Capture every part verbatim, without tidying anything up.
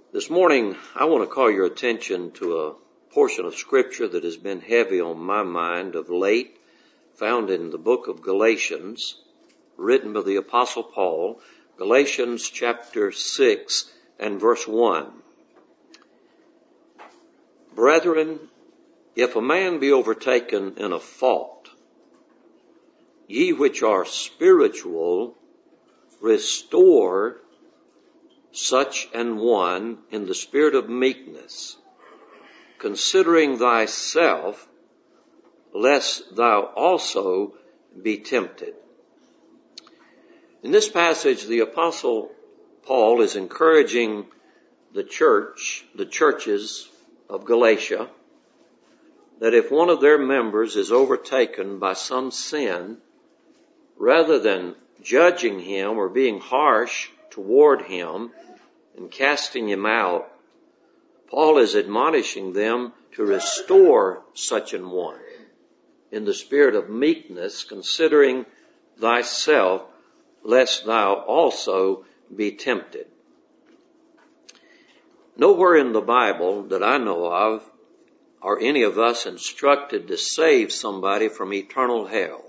This morning, I want to call your attention to a portion of Scripture that has been heavy on my mind of late, found in the book of Galatians, written by the Apostle Paul, Galatians chapter six and verse one. Brethren, if a man be overtaken in a fault, ye which are spiritual, restore such an one in the spirit of meekness, considering thyself, lest thou also be tempted. In this passage, the Apostle Paul is encouraging the church, the churches of Galatia, that if one of their members is overtaken by some sin, rather than judging him or being harsh toward him and casting him out, Paul is admonishing them to restore such an one in the spirit of meekness, considering thyself, lest thou also be tempted. Nowhere in the Bible that I know of are any of us instructed to save somebody from eternal hell.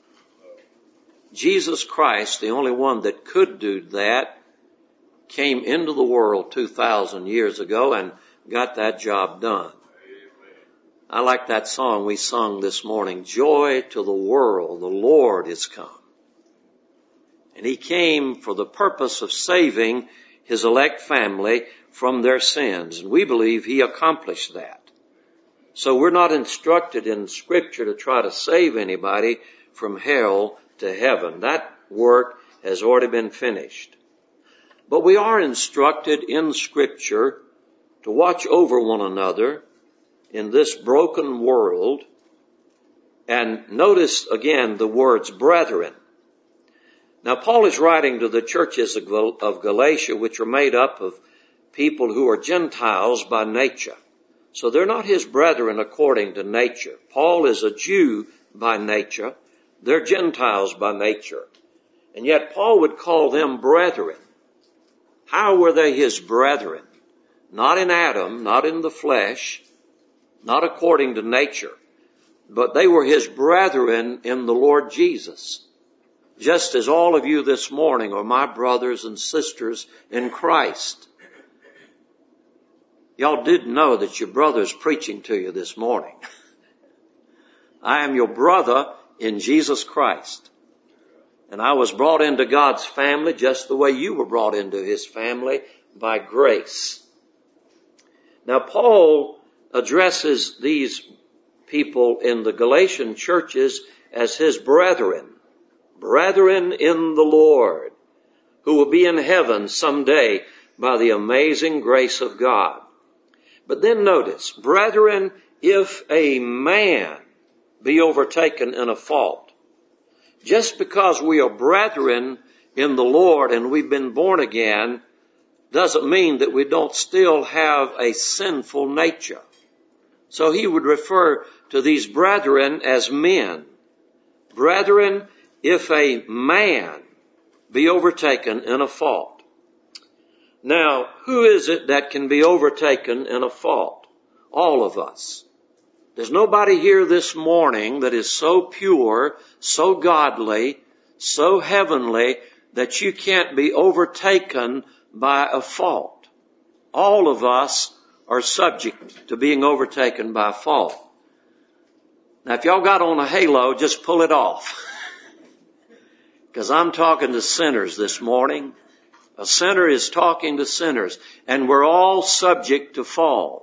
Jesus Christ, the only one that could do that, came into the world two thousand years ago and got that job done. I like that song we sung this morning, Joy to the World, the Lord is come. And he came for the purpose of saving his elect family from their sins. And we believe he accomplished that. So we're not instructed in Scripture to try to save anybody from hell to heaven. That work has already been finished. But we are instructed in Scripture to watch over one another in this broken world. And notice again the words brethren. Now Paul is writing to the churches of Galatia, which are made up of people who are Gentiles by nature. So they're not his brethren according to nature. Paul is a Jew by nature. They're Gentiles by nature. And yet Paul would call them brethren. How were they his brethren? Not in Adam, not in the flesh, not according to nature, but they were his brethren in the Lord Jesus. Just as all of you this morning are my brothers and sisters in Christ. Y'all did know that your brother's preaching to you this morning. I am your brother in Jesus Christ. And I was brought into God's family just the way you were brought into his family by grace. Now Paul addresses these people in the Galatian churches as his brethren. Brethren in the Lord, who will be in heaven someday by the amazing grace of God. But then notice, brethren, if a man be overtaken in a fault. Just because we are brethren in the Lord and we've been born again doesn't mean that we don't still have a sinful nature. So he would refer to these brethren as men. Brethren, if a man be overtaken in a fault. Now, who is it that can be overtaken in a fault? All of us. There's nobody here this morning that is so pure, so godly, so heavenly that you can't be overtaken by a fault. All of us are subject to being overtaken by a fault. Now, if y'all got on a halo, just pull it off. Because I'm talking to sinners this morning. A sinner is talking to sinners, and we're all subject to fall.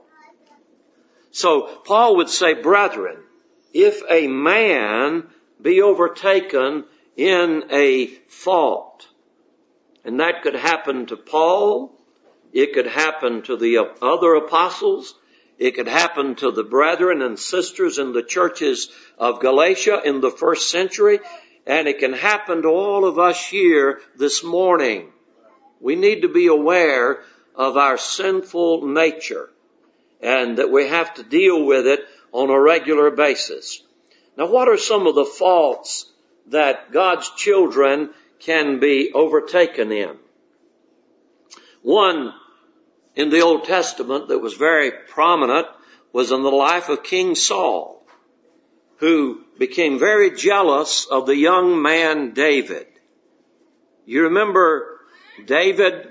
So Paul would say, brethren, if a man be overtaken in a fault, and that could happen to Paul, it could happen to the other apostles, it could happen to the brethren and sisters in the churches of Galatia in the first century, and it can happen to all of us here this morning. We need to be aware of our sinful nature and that we have to deal with it on a regular basis. Now, what are some of the faults that God's children can be overtaken in? One in the Old Testament that was very prominent was in the life of King Saul, who became very jealous of the young man David. You remember David?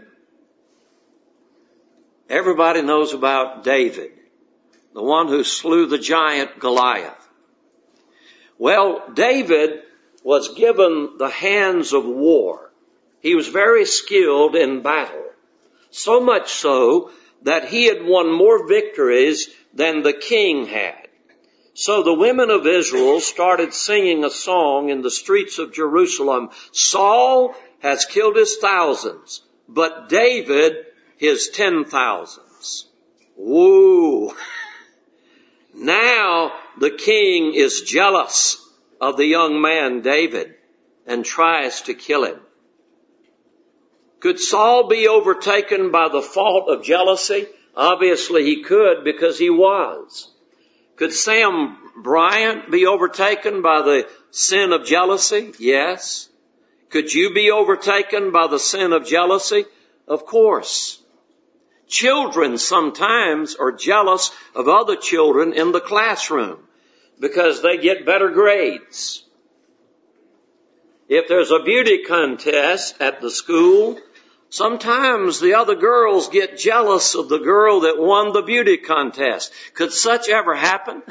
Everybody knows about David, the one who slew the giant Goliath. Well, David was given the hands of war. He was very skilled in battle, so much so that he had won more victories than the king had. So the women of Israel started singing a song in the streets of Jerusalem. Saul has killed his thousands, but David his ten thousands. Woo! Now the king is jealous of the young man David and tries to kill him. Could Saul be overtaken by the fault of jealousy? Obviously he could, because he was. Could Sam Bryant be overtaken by the sin of jealousy? Yes. Could you be overtaken by the sin of jealousy? Of course. Children sometimes are jealous of other children in the classroom because they get better grades. If there's a beauty contest at the school, sometimes the other girls get jealous of the girl that won the beauty contest. Could such ever happen?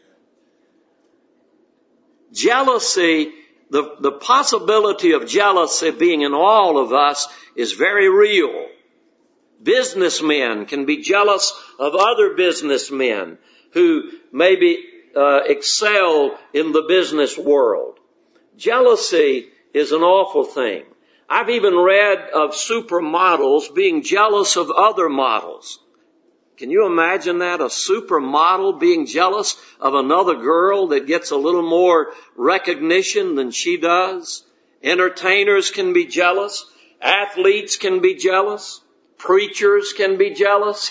Jealousy, the, the possibility of jealousy being in all of us is very real. Businessmen can be jealous of other businessmen who maybe uh, excel in the business world. Jealousy is an awful thing. I've even read of supermodels being jealous of other models. Can you imagine that? A supermodel being jealous of another girl that gets a little more recognition than she does? Entertainers can be jealous. Athletes can be jealous. Preachers can be jealous.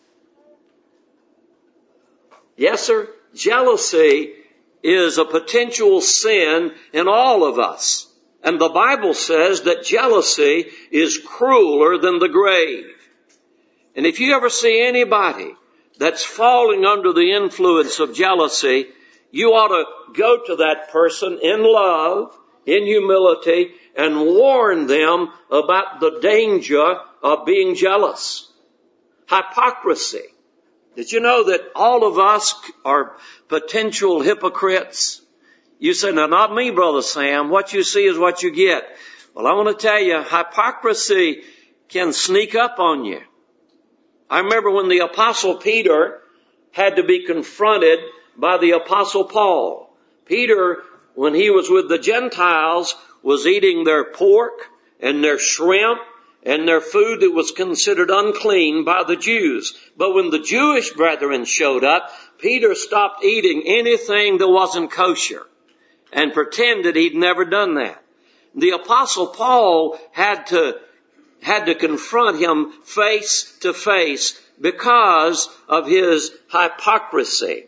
Yes, sir. Jealousy is a potential sin in all of us. And the Bible says that jealousy is crueler than the grave. And if you ever see anybody that's falling under the influence of jealousy, you ought to go to that person in love, in humility, and warn them about the danger of being jealous. Hypocrisy. Did you know that all of us are potential hypocrites? You say, now not me, Brother Sam. What you see is what you get. Well, I want to tell you, hypocrisy can sneak up on you. I remember when the Apostle Peter had to be confronted by the Apostle Paul. Peter, when he was with the Gentiles, was eating their pork and their shrimp and their food that was considered unclean by the Jews. But when the Jewish brethren showed up, Peter stopped eating anything that wasn't kosher and pretended he'd never done that. The Apostle Paul had to had to confront him face to face because of his hypocrisy.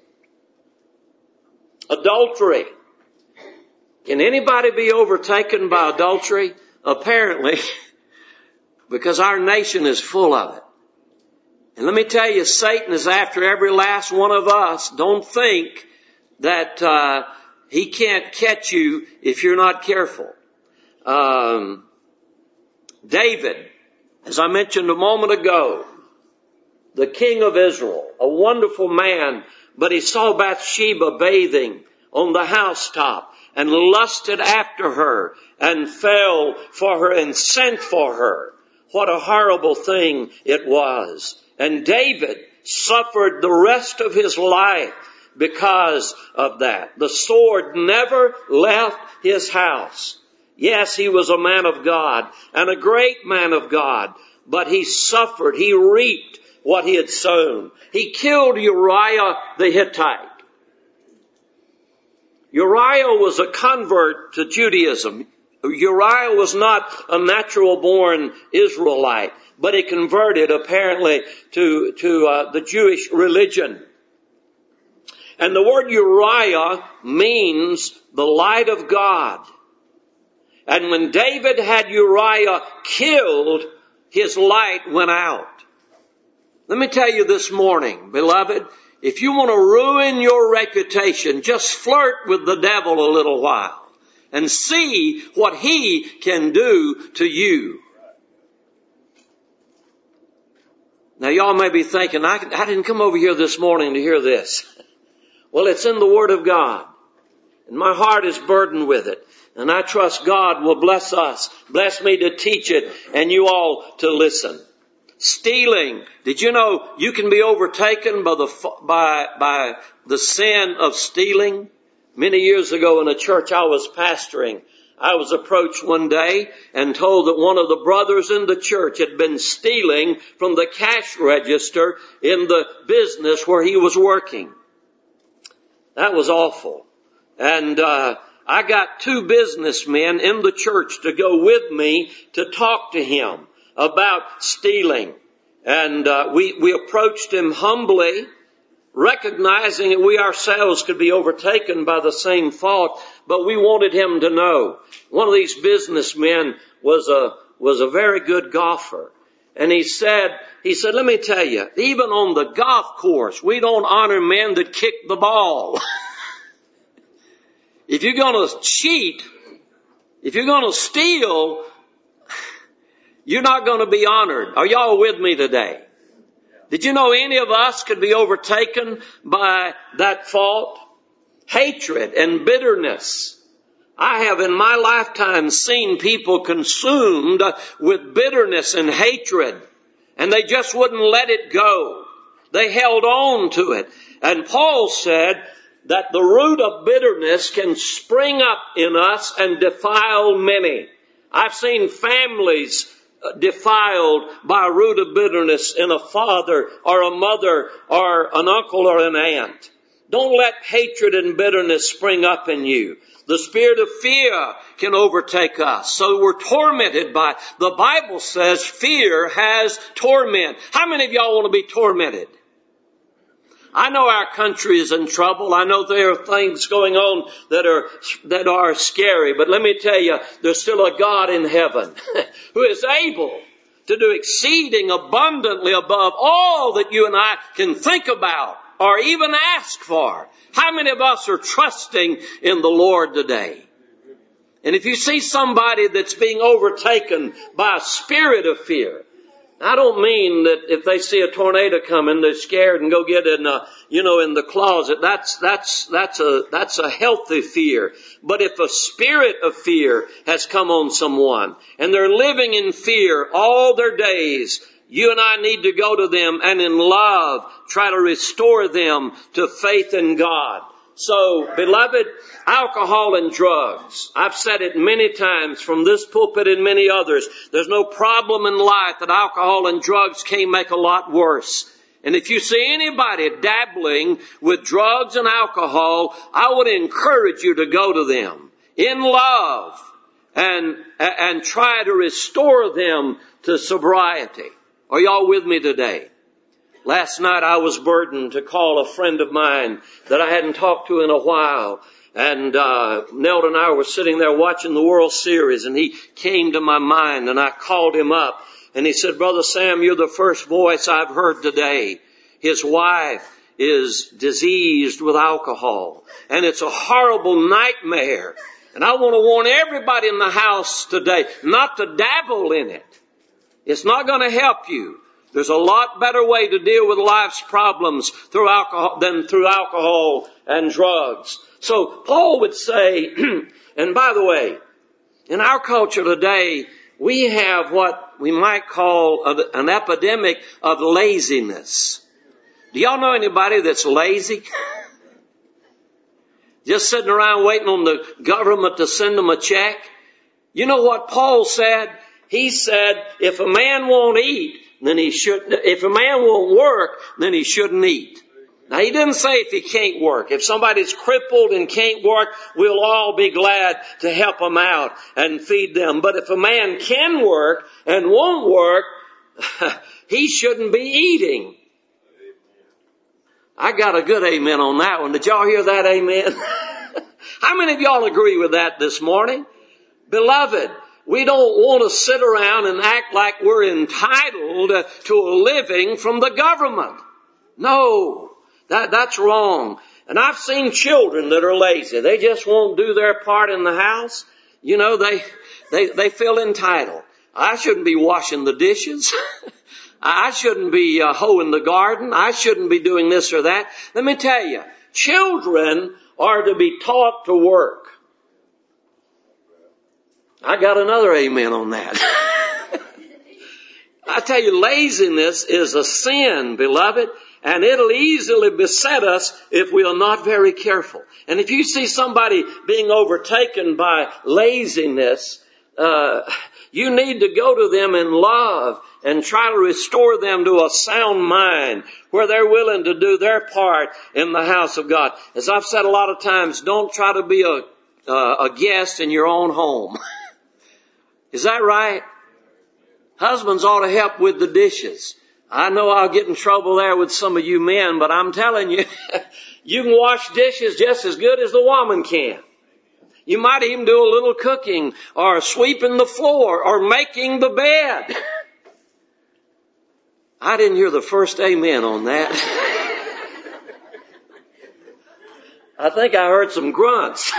Adultery. Can anybody be overtaken by adultery? Apparently, because our nation is full of it. And let me tell you, Satan is after every last one of us. Don't think that uh, he can't catch you if you're not careful. Um, David, as I mentioned a moment ago, the king of Israel, a wonderful man, but he saw Bathsheba bathing on the housetop and lusted after her and fell for her and sent for her. What a horrible thing it was. And David suffered the rest of his life because of that. The sword never left his house. Yes, he was a man of God and a great man of God, but he suffered. He reaped what he had sown. He killed Uriah the Hittite. Uriah was a convert to Judaism. Uriah was not a natural-born Israelite, but he converted apparently to, to uh, the Jewish religion. And the word Uriah means the light of God. And when David had Uriah killed, his light went out. Let me tell you this morning, beloved, if you want to ruin your reputation, just flirt with the devil a little while and see what he can do to you. Now y'all may be thinking, I, I didn't come over here this morning to hear this. Well, it's in the Word of God. And my heart is burdened with it. And I trust God will bless us, bless me to teach it, and you all to listen. Stealing. Did you know you can be overtaken by the, by, by the sin of stealing? Many years ago in a church I was pastoring, I was approached one day and told that one of the brothers in the church had been stealing from the cash register in the business where he was working. That was awful. And, uh, I got two businessmen in the church to go with me to talk to him about stealing. And uh, we, we approached him humbly, recognizing that we ourselves could be overtaken by the same fault, but we wanted him to know. One of these businessmen was a, was a very good golfer. And he said, he said, let me tell you, even on the golf course, we don't honor men that kick the ball. If you're going to cheat, if you're going to steal, you're not going to be honored. Are y'all with me today? Did you know any of us could be overtaken by that fault? Hatred and bitterness. I have in my lifetime seen people consumed with bitterness and hatred, and they just wouldn't let it go. They held on to it. And Paul said that the root of bitterness can spring up in us and defile many. I've seen families defiled by a root of bitterness in a father or a mother or an uncle or an aunt. Don't let hatred and bitterness spring up in you. The spirit of fear can overtake us. So we're tormented by it. The Bible says fear has torment. How many of y'all want to be tormented? I know our country is in trouble. I know there are things going on that are, that are scary. But let me tell you, there's still a God in heaven who is able to do exceeding abundantly above all that you and I can think about or even ask for. How many of us are trusting in the Lord today? And if you see somebody that's being overtaken by a spirit of fear, I don't mean that if they see a tornado coming, they're scared and go get in, a, you know, in the closet. That's that's that's a that's a healthy fear. But if a spirit of fear has come on someone and they're living in fear all their days, you and I need to go to them and in love try to restore them to faith in God. So, beloved, alcohol and drugs. I've said it many times from this pulpit and many others. There's no problem in life that alcohol and drugs can't make a lot worse. And if you see anybody dabbling with drugs and alcohol, I would encourage you to go to them in love and, and try to restore them to sobriety. Are y'all with me today? Last night I was burdened to call a friend of mine that I hadn't talked to in a while. And uh Neld and I were sitting there watching the World Series, and he came to my mind, and I called him up. And he said, Brother Sam, you're the first voice I've heard today. His wife is diseased with alcohol, and it's a horrible nightmare. And I want to warn everybody in the house today not to dabble in it. It's not going to help you. There's a lot better way to deal with life's problems through alcohol than through alcohol and drugs. So Paul would say, and by the way, in our culture today, we have what we might call a, an epidemic of laziness. Do y'all know anybody that's lazy? Just sitting around waiting on the government to send them a check? You know what Paul said? He said, if a man won't eat, then he shouldn't, if a man won't work, then he shouldn't eat. Now, he didn't say if he can't work. If somebody's crippled and can't work, we'll all be glad to help them out and feed them. But if a man can work and won't work, he shouldn't be eating. I got a good amen on that one. Did y'all hear that amen? How many of y'all agree with that this morning? Beloved, we don't want to sit around and act like we're entitled to a living from the government. No, that, that's wrong. And I've seen children that are lazy. They just won't do their part in the house. You know, they, they, they feel entitled. I shouldn't be washing the dishes. I shouldn't be uh, hoeing the garden. I shouldn't be doing this or that. Let me tell you, children are to be taught to work. I got another amen on that. I tell you, laziness is a sin, beloved, and it'll easily beset us if we are not very careful. And if you see somebody being overtaken by laziness, uh, you need to go to them in love and try to restore them to a sound mind where they're willing to do their part in the house of God. As I've said a lot of times, don't try to be a, uh, a guest in your own home. Is that right? Husbands ought to help with the dishes. I know I'll get in trouble there with some of you men, but I'm telling you, you can wash dishes just as good as the woman can. You might even do a little cooking or sweeping the floor or making the bed. I didn't hear the first amen on that. I think I heard some grunts.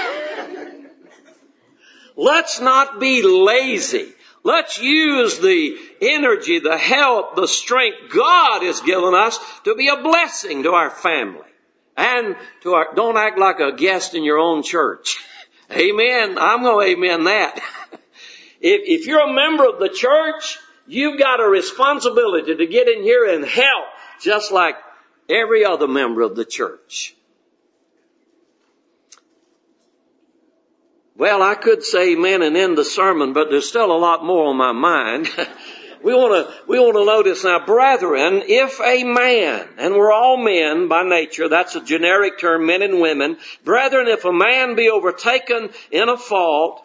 Let's not be lazy. Let's use the energy, the help, the strength God has given us to be a blessing to our family. And to our, don't act like a guest in your own church. Amen. I'm going to amen that. If, if you're a member of the church, you've got a responsibility to get in here and help just like every other member of the church. Well, I could say amen and end the sermon, but there's still a lot more on my mind. we want to, we want to notice now, brethren, if a man, and we're all men by nature, that's a generic term, men and women. Brethren, if a man be overtaken in a fault,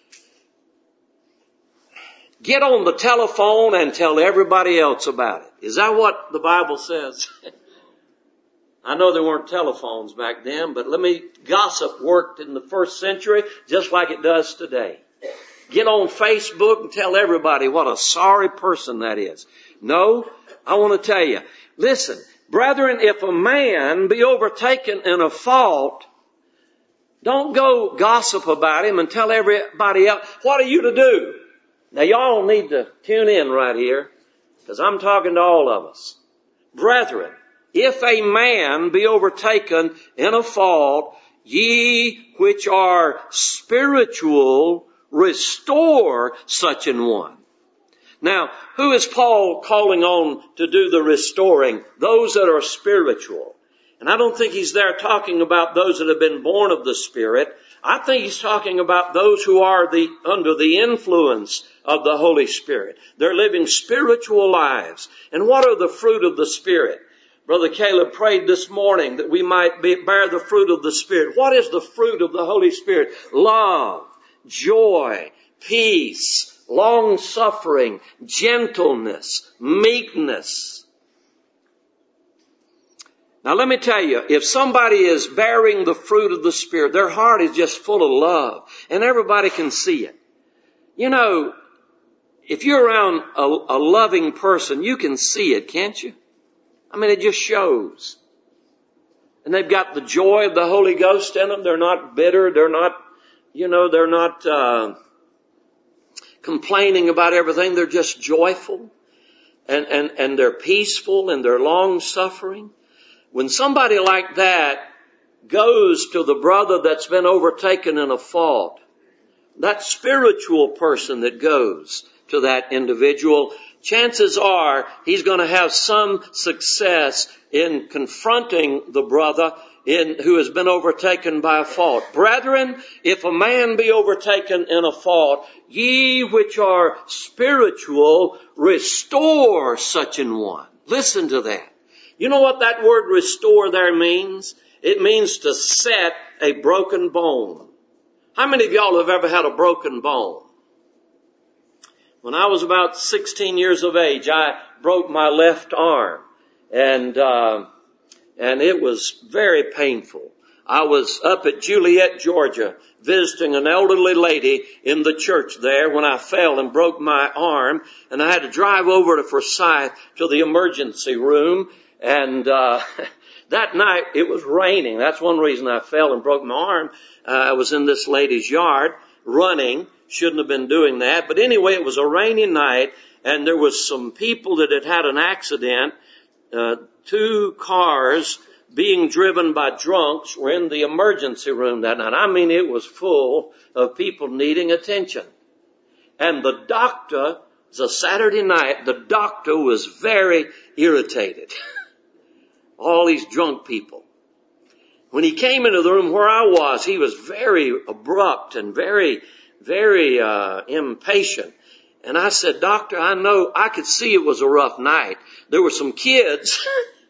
get on the telephone and tell everybody else about it. Is that what the Bible says? I know there weren't telephones back then, but let me, gossip worked in the first century just like it does today. Get on Facebook and tell everybody what a sorry person that is. No, I want to tell you, listen, brethren, if a man be overtaken in a fault, don't go gossip about him and tell everybody else, what are you to do? Now y'all need to tune in right here, because I'm talking to all of us. Brethren, if a man be overtaken in a fault, ye which are spiritual, restore such an one. Now, who is Paul calling on to do the restoring? Those that are spiritual. And I don't think he's there talking about those that have been born of the Spirit. I think he's talking about those who are the under the influence of the Holy Spirit. They're living spiritual lives. And what are the fruit of the Spirit? Brother Caleb prayed this morning that we might be, bear the fruit of the Spirit. What is the fruit of the Holy Spirit? Love, joy, peace, long-suffering, gentleness, meekness. Now let me tell you, if somebody is bearing the fruit of the Spirit, their heart is just full of love, and everybody can see it. You know, if you're around a, a loving person, you can see it, can't you? I mean, it just shows. And they've got the joy of the Holy Ghost in them. They're not bitter. They're not, you know, they're not uh, complaining about everything. They're just joyful. And, and, and they're peaceful and they're long-suffering. When somebody like that goes to the brother that's been overtaken in a fault, that spiritual person that goes to that individual, chances are he's going to have some success in confronting the brother in who has been overtaken by a fault. Brethren, if a man be overtaken in a fault, ye which are spiritual, restore such an one. Listen to that. You know what that word restore there means? It means to set a broken bone. How many of y'all have ever had a broken bone? When I was about sixteen years of age, I broke my left arm, and uh, and it was very painful. I was up at Juliet, Georgia, visiting an elderly lady in the church there when I fell and broke my arm, and I had to drive over to Forsyth to the emergency room, and uh that night it was raining. That's one reason I fell and broke my arm. Uh, I was in this lady's yard running. Shouldn't have been doing that. But anyway, it was a rainy night, and there was some people that had had an accident. Uh, two cars being driven by drunks were in the emergency room that night. I mean, it was full of people needing attention. And the doctor, it was a Saturday night, the doctor was very irritated. All these drunk people. When he came into the room where I was, he was very abrupt and very, very uh impatient. And I said, Doctor, I know, I could see it was a rough night. There were some kids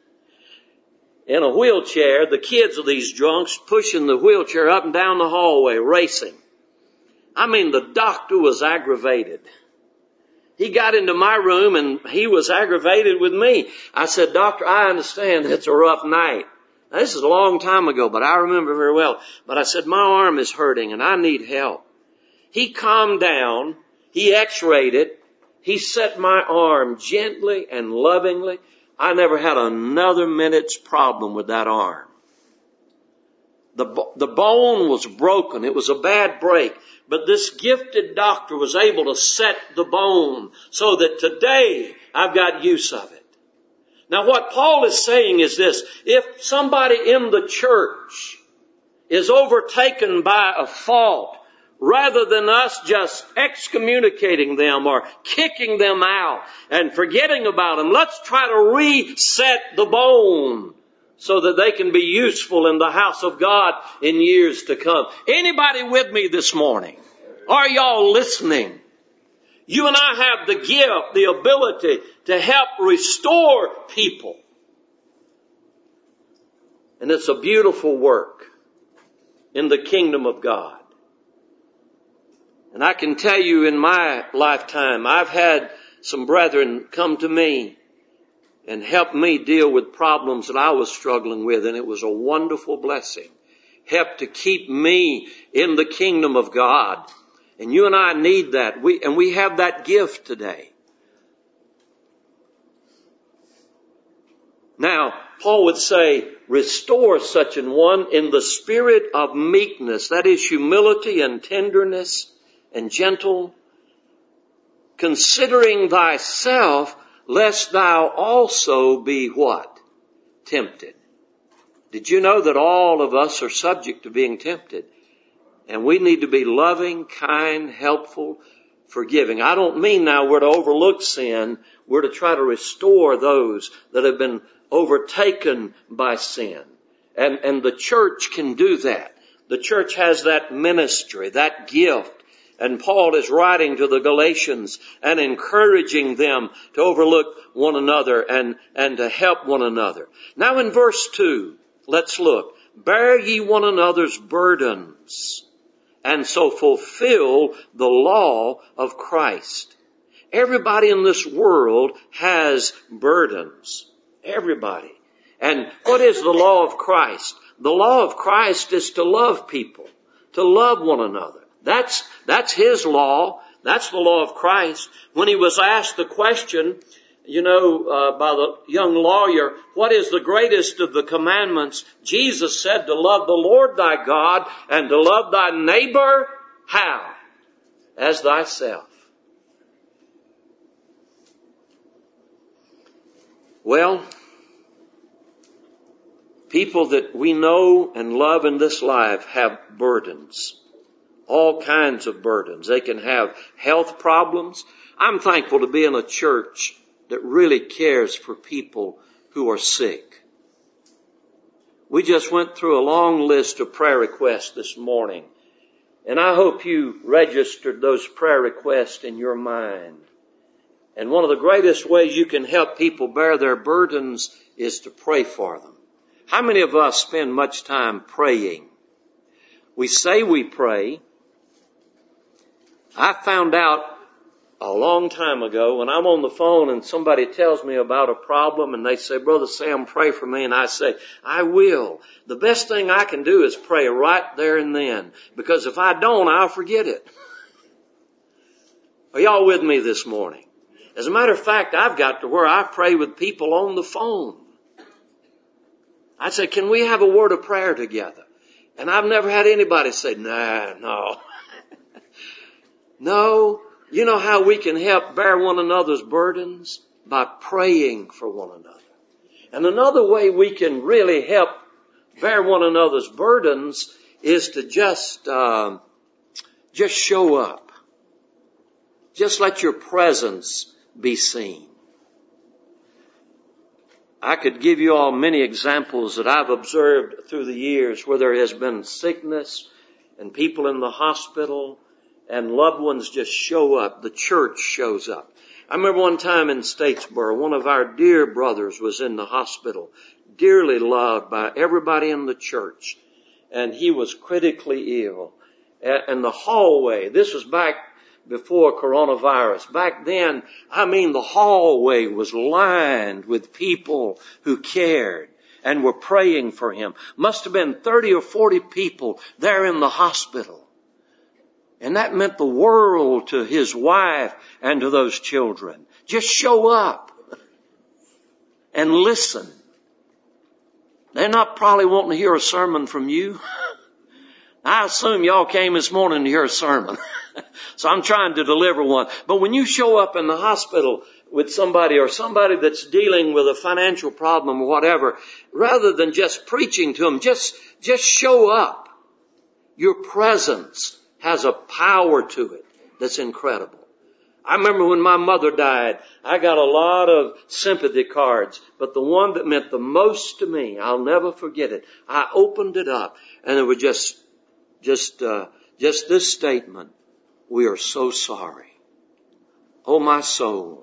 in a wheelchair, the kids of these drunks pushing the wheelchair up and down the hallway, racing. I mean, the doctor was aggravated. He got into my room and he was aggravated with me. I said, Doctor, I understand it's a rough night. Now, this is a long time ago, but I remember very well. But I said, my arm is hurting and I need help. He calmed down. He x-rayed it. He set my arm gently and lovingly. I never had another minute's problem with that arm. The, the bone was broken. It was a bad break. But this gifted doctor was able to set the bone so that today I've got use of it. Now what Paul is saying is this: if somebody in the church is overtaken by a fault, rather than us just excommunicating them or kicking them out and forgetting about them, let's try to reset the bone so that they can be useful in the house of God in years to come. Anybody with me this morning? Are y'all listening? You and I have the gift, the ability to help restore people. And it's a beautiful work in the kingdom of God. And I can tell you in my lifetime, I've had some brethren come to me and help me deal with problems that I was struggling with, and it was a wonderful blessing. Helped to keep me in the kingdom of God. And you and I need that. We, and we have that gift today. Now, Paul would say, restore such an one in the spirit of meekness. That is humility and tenderness and gentle. Considering thyself, lest thou also be what? Tempted. Did you know that all of us are subject to being tempted? And we need to be loving, kind, helpful, forgiving. I don't mean now we're to overlook sin. We're to try to restore those that have been overtaken by sin. And, and the church can do that. The church has that ministry, that gift. And Paul is writing to the Galatians and encouraging them to overlook one another and, and to help one another. Now in verse two, let's look. Bear ye one another's burdens, and so fulfill the law of Christ. Everybody in this world has burdens. Everybody. And what is the law of Christ? The law of Christ is to love people, to love one another. That's, that's His law. That's the law of Christ. When He was asked the question, you know, uh, by the young lawyer, what is the greatest of the commandments? Jesus said to love the Lord thy God and to love thy neighbor, how? As thyself. Well, people that we know and love in this life have burdens. All kinds of burdens. They can have health problems. I'm thankful to be in a church that really cares for people who are sick. We just went through a long list of prayer requests this morning, and I hope you registered those prayer requests in your mind. And one of the greatest ways you can help people bear their burdens is to pray for them. How many of us spend much time praying? We say we pray. I found out a long time ago when I'm on the phone and somebody tells me about a problem and they say, Brother Sam, pray for me. And I say, I will. The best thing I can do is pray right there and then. Because if I don't, I'll forget it. Are y'all with me this morning? As a matter of fact, I've got to where I pray with people on the phone. I say, can we have a word of prayer together? And I've never had anybody say, nah, no. No. You know how we can help bear one another's burdens? By praying for one another. And another way we can really help bear one another's burdens is to just, uh, just show up. Just let your presence be seen. I could give you all many examples that I've observed through the years where there has been sickness and people in the hospital and loved ones just show up. The church shows up. I remember one time in Statesboro, one of our dear brothers was in the hospital, dearly loved by everybody in the church, and he was critically ill. And the hallway, this was back before coronavirus. Back then, I mean, the hallway was lined with people who cared and were praying for him. Must have been thirty or forty people there in the hospital. And that meant the world to his wife and to those children. Just show up and listen. They're not probably wanting to hear a sermon from you. I assume y'all came this morning to hear a sermon. So I'm trying to deliver one. But when you show up in the hospital with somebody or somebody that's dealing with a financial problem or whatever, rather than just preaching to them, just, just show up. Your presence has a power to it that's incredible. I remember when my mother died, I got a lot of sympathy cards, but the one that meant the most to me, I'll never forget it. I opened it up and it was just, just, uh, just this statement. We are so sorry. Oh, my soul.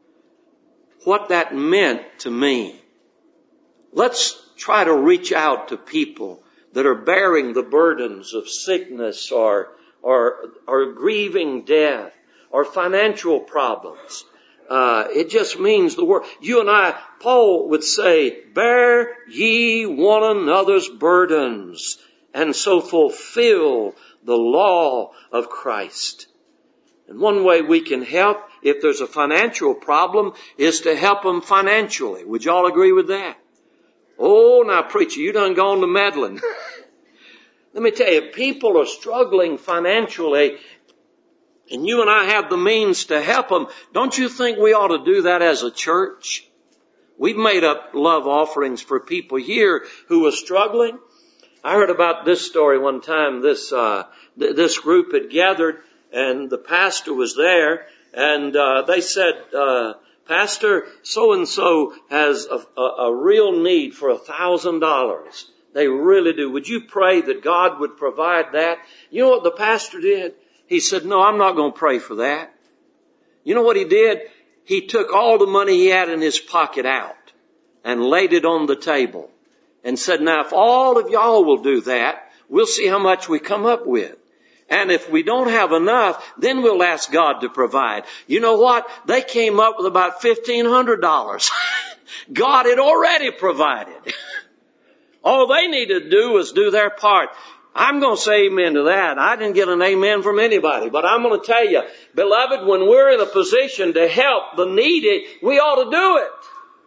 What that meant to me. Let's try to reach out to people that are bearing the burdens of sickness or, or, or grieving death or financial problems. Uh, it just means the word. You and I, Paul would say, bear ye one another's burdens and so fulfill the law of Christ. And one way we can help if there's a financial problem is to help them financially. Would y'all agree with that? Oh, now preacher, you done gone to meddling. Let me tell you, people are struggling financially and you and I have the means to help them. Don't you think we ought to do that as a church? We've made up love offerings for people here who are struggling. I heard about this story one time. This uh th- this group had gathered, and the pastor was there, and uh they said, uh Pastor, so-and-so has a, a, a real need for a thousand dollars. They really do. Would you pray that God would provide that? You know what the pastor did? He said, no, I'm not going to pray for that. You know what he did? He took all the money he had in his pocket out and laid it on the table. And said, now, if all of y'all will do that, we'll see how much we come up with. And if we don't have enough, then we'll ask God to provide. You know what? They came up with about fifteen hundred dollars. God had already provided. All they needed to do was do their part. I'm going to say amen to that. I didn't get an amen from anybody. But I'm going to tell you, beloved, when we're in a position to help the needy, we ought to do it.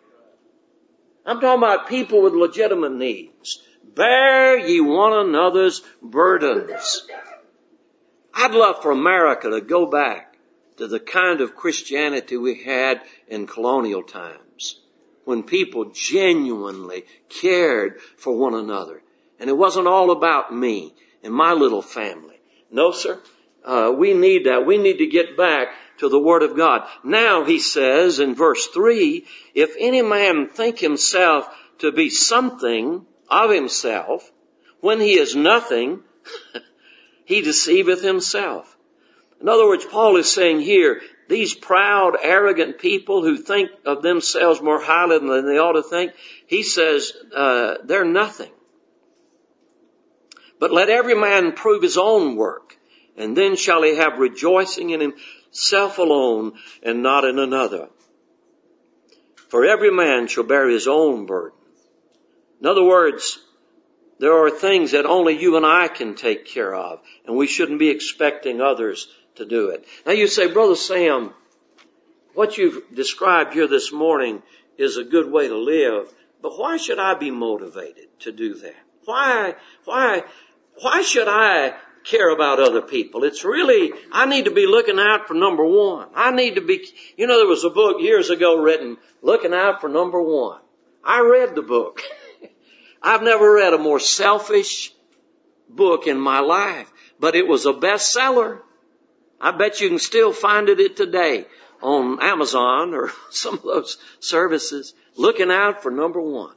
I'm talking about people with legitimate needs. Bear ye one another's burdens. I'd love for America to go back to the kind of Christianity we had in colonial times, when people genuinely cared for one another. And it wasn't all about me and my little family. No, sir. Uh, we need that. We need to get back to the Word of God. Now, he says in verse three, if any man think himself to be something of himself, when he is nothing, he deceiveth himself. In other words, Paul is saying here, these proud, arrogant people who think of themselves more highly than they ought to think, he says, uh, they're nothing. But let every man prove his own work, and then shall he have rejoicing in him, self alone and not in another. For every man shall bear his own burden. In other words, there are things that only you and I can take care of, and we shouldn't be expecting others to do it. Now you say, Brother Sam, what you've described here this morning is a good way to live, but why should I be motivated to do that? Why, why, why should I care about other people? It's really, I need to be looking out for number one. I need to be, you know, there was a book years ago written, Looking Out for Number One. I read the book. I've never read a more selfish book in my life, but it was a bestseller. I bet you can still find it today on Amazon or some of those services. Looking Out for Number One.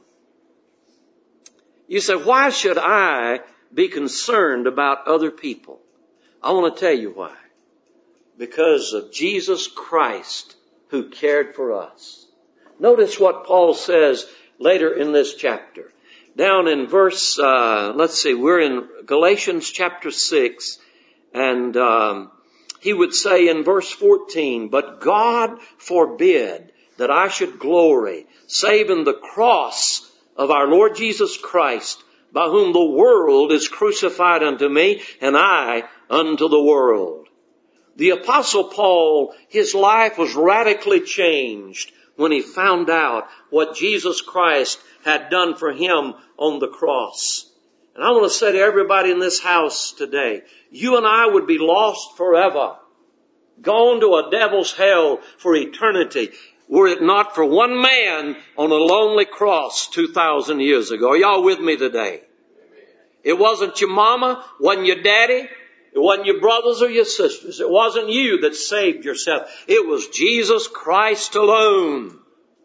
You say, why should I be concerned about other people? I want to tell you why. Because of Jesus Christ who cared for us. Notice what Paul says later in this chapter. Down in verse, uh, let's see, we're in Galatians chapter six, and um, he would say in verse fourteen, but God forbid that I should glory, save in the cross of our Lord Jesus Christ, by whom the world is crucified unto me, and I unto the world. The Apostle Paul, his life was radically changed when he found out what Jesus Christ had done for him on the cross. And I want to say to everybody in this house today, you and I would be lost forever, gone to a devil's hell for eternity, were it not for one man on a lonely cross two thousand years ago. Are y'all with me today? It wasn't your mama, wasn't your daddy, it wasn't your brothers or your sisters. It wasn't you that saved yourself. It was Jesus Christ alone.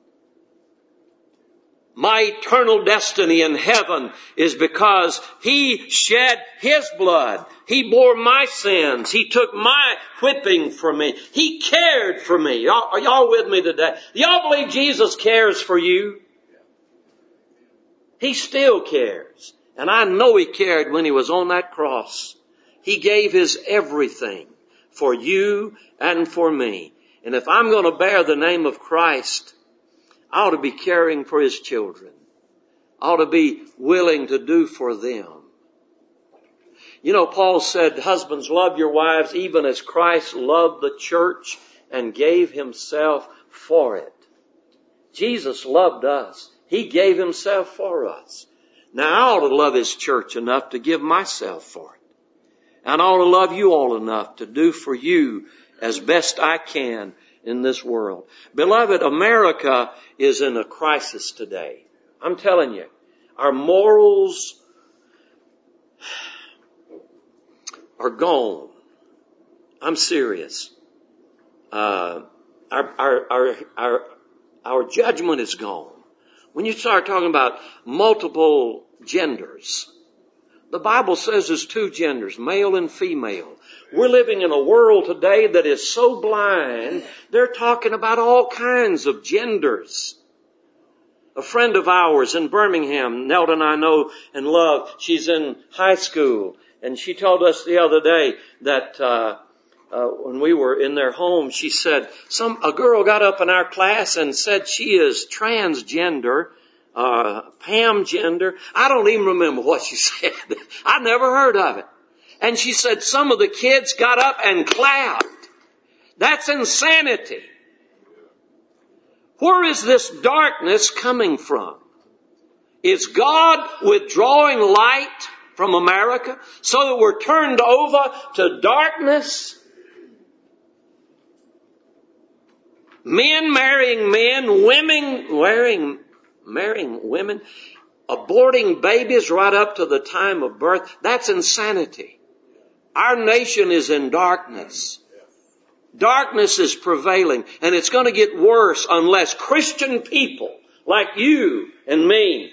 My eternal destiny in heaven is because He shed His blood. He bore my sins. He took my whipping for me. He cared for me. Y'all, are y'all with me today? Y'all believe Jesus cares for you? He still cares. And I know He cared when He was on that cross. He gave His everything for you and for me. And if I'm going to bear the name of Christ, I ought to be caring for His children. I ought to be willing to do for them. You know, Paul said, husbands, love your wives even as Christ loved the church and gave Himself for it. Jesus loved us. He gave Himself for us. Now, I ought to love His church enough to give myself for it. And I ought to love you all enough to do for you as best I can in this world. Beloved, America is in a crisis today. I'm telling you, our morals are gone. I'm serious. Uh, our, our, our, our, our judgment is gone. When you start talking about multiple genders, the Bible says there's two genders, male and female. We're living in a world today that is so blind, they're talking about all kinds of genders. A friend of ours in Birmingham, Nelda and I know and love, she's in high school, and she told us the other day that uh, uh when we were in their home, she said, some a girl got up in our class and said she is transgender, uh Pam gender. I don't even remember what she said. I never heard of it. And she said some of the kids got up and clapped. That's insanity. Where is this darkness coming from? Is God withdrawing light from America so that we're turned over to darkness? Men marrying men, women wearing, marrying women, aborting babies right up to the time of birth. That's insanity. Our nation is in darkness. Darkness is prevailing, and it's going to get worse unless Christian people like you and me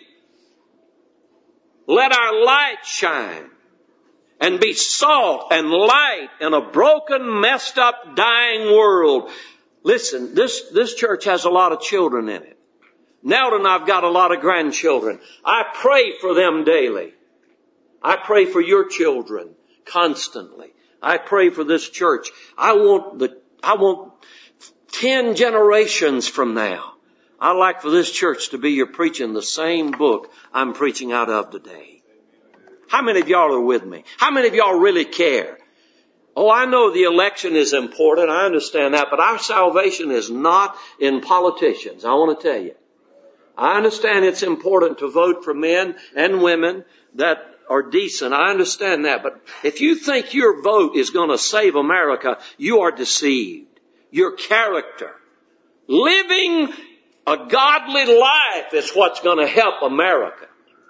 let our light shine and be salt and light in a broken, messed up, dying world. Listen, this, this church has a lot of children in it. Nelda and I've got a lot of grandchildren. I pray for them daily. I pray for your children constantly. I pray for this church. I want the, I want ten generations from now, I'd like for this church to be you're preaching the same book I'm preaching out of today. How many of y'all are with me? How many of y'all really care? Oh, I know the election is important. I understand that. But our salvation is not in politicians. I want to tell you. I understand it's important to vote for men and women that are decent. I understand that. But if you think your vote is going to save America, you are deceived. Your character, living a godly life is what's going to help America.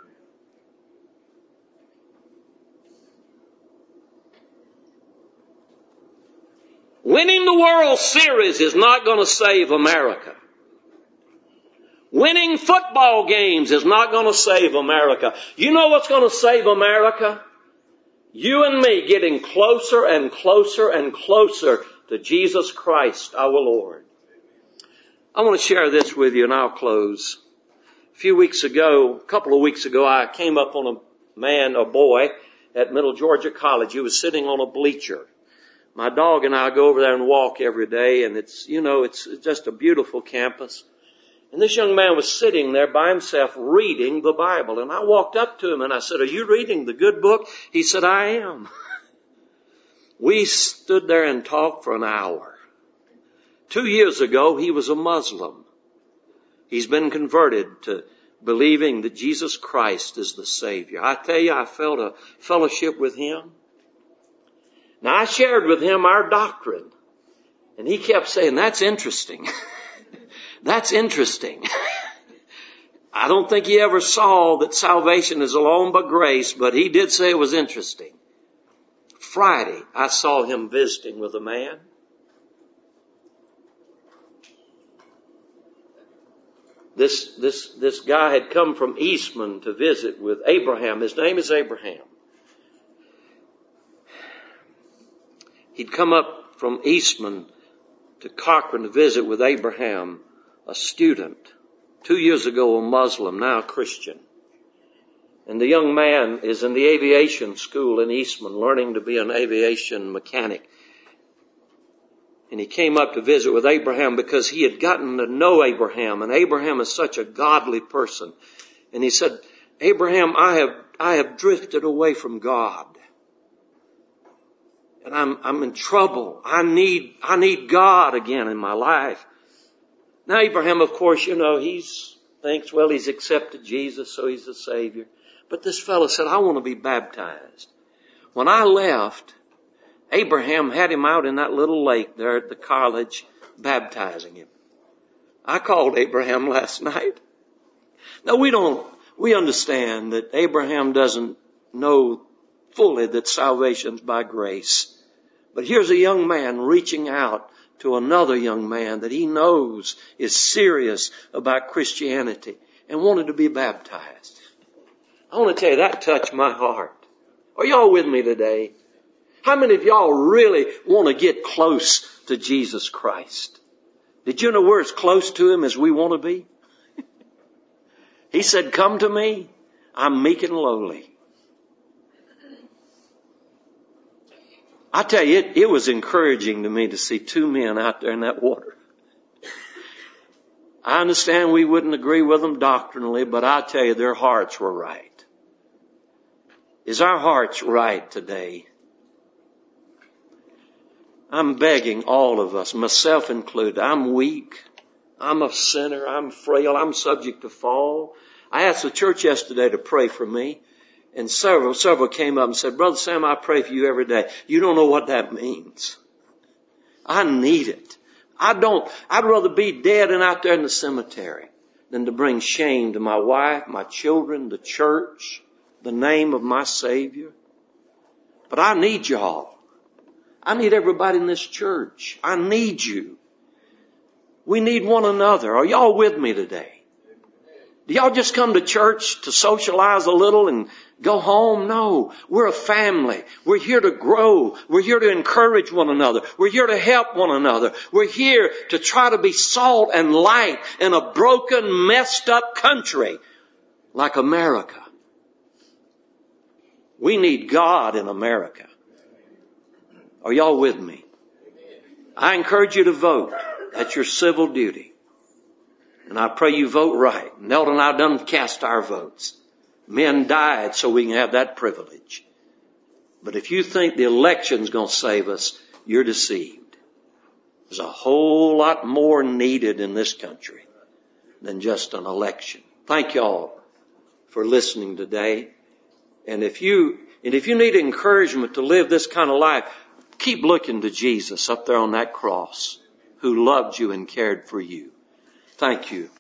Winning the World Series is not going to save America. Winning football games is not going to save America. You know what's going to save America? You and me getting closer and closer and closer to Jesus Christ, our Lord. I want to share this with you and I'll close. A few weeks ago, a couple of weeks ago, I came up on a man, a boy at Middle Georgia College. He was sitting on a bleacher. My dog and I go over there and walk every day, and it's, you know, it's just a beautiful campus. And this young man was sitting there by himself reading the Bible. And I walked up to him and I said, "Are you reading the good book?" He said, "I am." We stood there and talked for an hour. Two years ago, he was a Muslim. He's been converted to believing that Jesus Christ is the Savior. I tell you, I felt a fellowship with him. Now, I shared with him our doctrine, and he kept saying, "That's interesting. That's interesting." I don't think he ever saw that salvation is alone by grace, but he did say it was interesting. Friday, I saw him visiting with a man. This, this, this guy had come from Eastman to visit with Abraham. His name is Abraham. He'd come up from Eastman to Cochran to visit with Abraham, a student. Two years ago, a Muslim, now a Christian. And the young man is in the aviation school in Eastman, learning to be an aviation mechanic. And he came up to visit with Abraham because he had gotten to know Abraham. And Abraham is such a godly person. And he said, "Abraham, I have, I have drifted away from God. And I'm, I'm in trouble. I need, I need God again in my life." Now, Abraham, of course, you know, he's, thinks, well, he's accepted Jesus, so he's the Savior. But this fellow said, "I want to be baptized." When I left, Abraham had him out in that little lake there at the college, baptizing him. I called Abraham last night. Now, we don't, we understand that Abraham doesn't know fully that salvation's by grace. But here's a young man reaching out to another young man that he knows is serious about Christianity and wanted to be baptized. I want to tell you, that touched my heart. Are y'all with me today? How many of y'all really want to get close to Jesus Christ? Did you know we're as close to Him as we want to be? He said, "Come to me. I'm meek and lowly." I tell you, it, it was encouraging to me to see two men out there in that water. I understand we wouldn't agree with them doctrinally, but I tell you, their hearts were right. Is our hearts right today? I'm begging all of us, myself included. I'm weak. I'm a sinner. I'm frail. I'm subject to fall. I asked the church yesterday to pray for me. And several, several came up and said, "Brother Sam, I pray for you every day." You don't know what that means. I need it. I don't, I'd rather be dead and out there in the cemetery than to bring shame to my wife, my children, the church, the name of my Savior. But I need y'all. I need everybody in this church. I need you. We need one another. Are y'all with me today? Do y'all just come to church to socialize a little and go home? No, we're a family. We're here to grow. We're here to encourage one another. We're here to help one another. We're here to try to be salt and light in a broken, messed up country like America. We need God in America. Are y'all with me? I encourage you to vote. That's your civil duty. And I pray you vote right. Nelt and I done cast our votes. Men died so we can have that privilege. But if you think the election's going to save us, you're deceived. There's a whole lot more needed in this country than just an election. Thank you all for listening today. And if you, and if you need encouragement to live this kind of life, keep looking to Jesus up there on that cross who loved you and cared for you. Thank you.